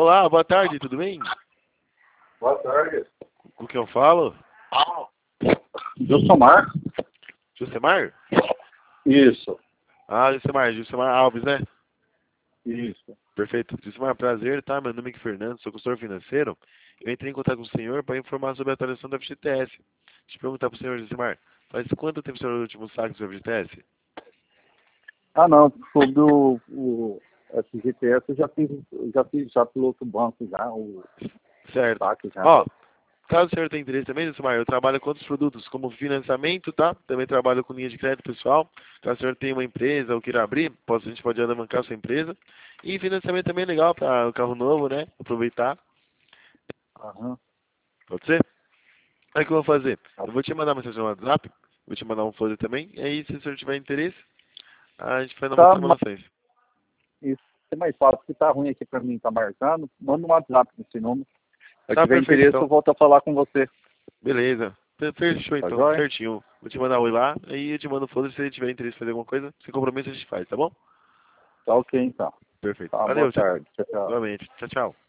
Olá, boa tarde, tudo bem? Boa tarde. Com quem eu falo? Gilsomar? Jusemar? Isso, Jusemar Alves, né? isso. Perfeito. Jusemar, prazer, tá? Meu nome é Fernando, sou consultor financeiro. Eu entrei em contato com o senhor para informar sobre a atualização da FGTS. Deixa eu perguntar pro senhor, Jusemar, faz quanto tempo o senhor último saque sobre a FGTS? Ah, não, sobre o FGTS eu já pelo outro banco já, o Certo. saque já. Ó, caso o senhor tenha interesse também, Jusemar, eu trabalho com outros produtos, como financiamento, tá? Também trabalho com linha de crédito pessoal. Caso o senhor tenha uma empresa ou queira abrir, a gente pode alavancar a sua empresa. E financiamento também é legal para o carro novo, né? Aproveitar. Aham. Pode ser? Aí o que eu vou fazer? Eu vou te mandar uma mensagem no WhatsApp, vou te mandar um folder também, e aí se o senhor tiver interesse, a gente faz novas Tá, mas simulações. isso é mais fácil, porque tá ruim aqui pra mim, tá marcando. Manda um WhatsApp nesse número. Se Tá tiver perfeito interesse, então. eu volto a falar com você. Beleza. Fechou Tá então, joia? certinho. Vou te mandar um oi lá, aí eu te mando o folder se ele tiver interesse em fazer alguma coisa, sem compromisso a gente faz, tá bom? Tá ok, então. Perfeito. Tá, boa Valeu, tchau. tarde. Tchau, tchau. Igualmente. Tchau, tchau.